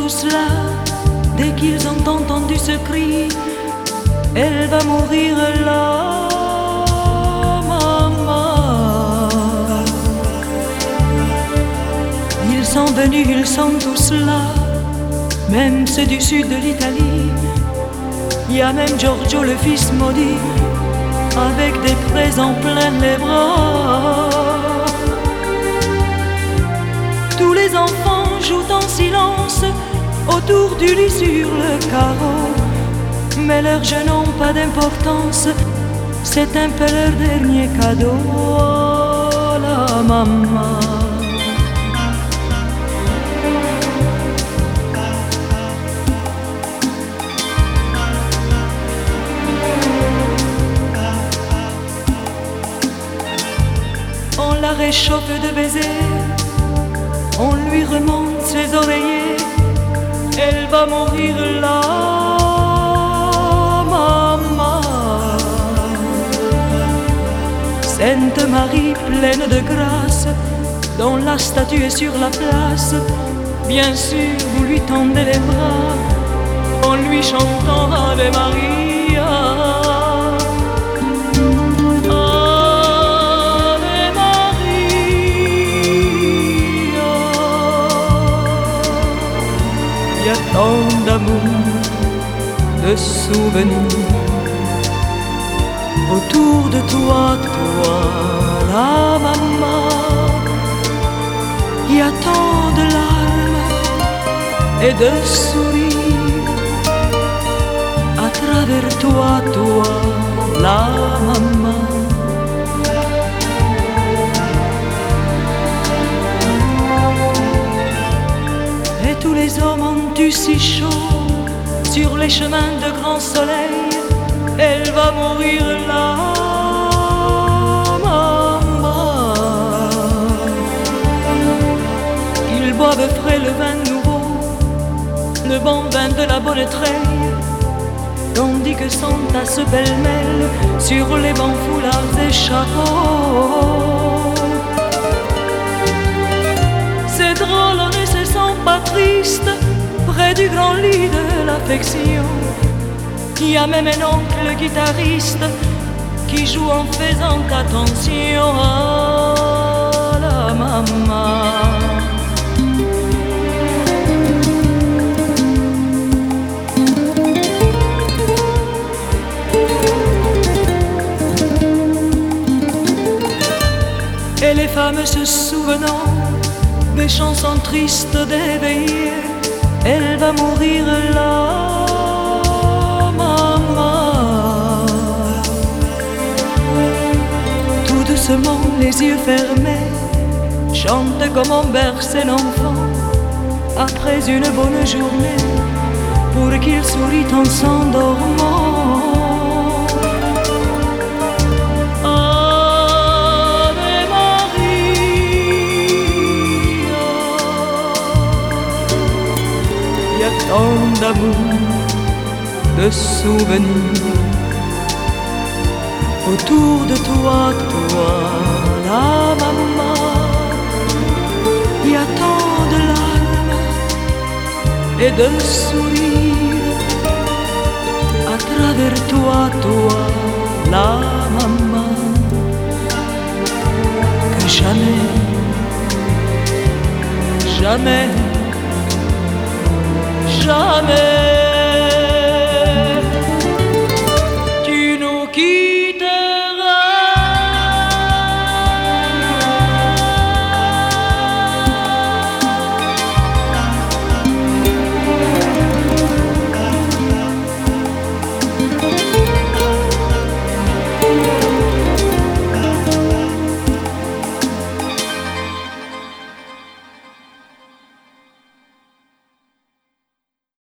tous là dès qu'ils ont entendu ce cri. Elle va mourir là, maman. Ils sont venus, ils sont tous là, même ceux du sud de l'Italie. Il y a même Giorgio le fils maudit, avec des présents plein les bras. Tous les enfants jouent en silence autour du lit sur le carreau, mais leurs jeux n'ont pas d'importance, c'est un peu leur dernier cadeau. Oh, la maman. On la réchauffe de baisers, on lui remonte ses oreillers. Elle va mourir là, maman. Sainte Marie pleine de grâce, dont la statue est sur la place, bien sûr vous lui tendez les bras en lui chantant Ave Maria. Il y a tant d'amour, de souvenirs autour de toi, toi, la maman. Il y a tant de larmes et de sourires à travers toi, toi, la maman. Et tous les hommes ont eu si chaud sur les chemins de grand soleil. Elle va mourir là, maman. Ils boivent frais le vin nouveau, le bon vin de la bonne treille, tandis que s'entassent pêle-mêle sur les bancs foulards et chapeaux. C'est drôle, on ne se sent pas triste près du grand lit de l'affection. Il y a même un oncle guitariste qui joue en faisant attention à la maman. Et les femmes se souvenant des chansons tristes d'éveiller, elle va mourir là, maman. Tout doucement, les yeux fermés, chante comme on berce un enfant après une bonne journée, pour qu'il sourit en s'endormant. Tant d'amour, de souvenirs autour de toi, toi, la maman. Il y a tant de larmes et de sourires à travers toi, toi, la maman, que jamais, jamais, jamais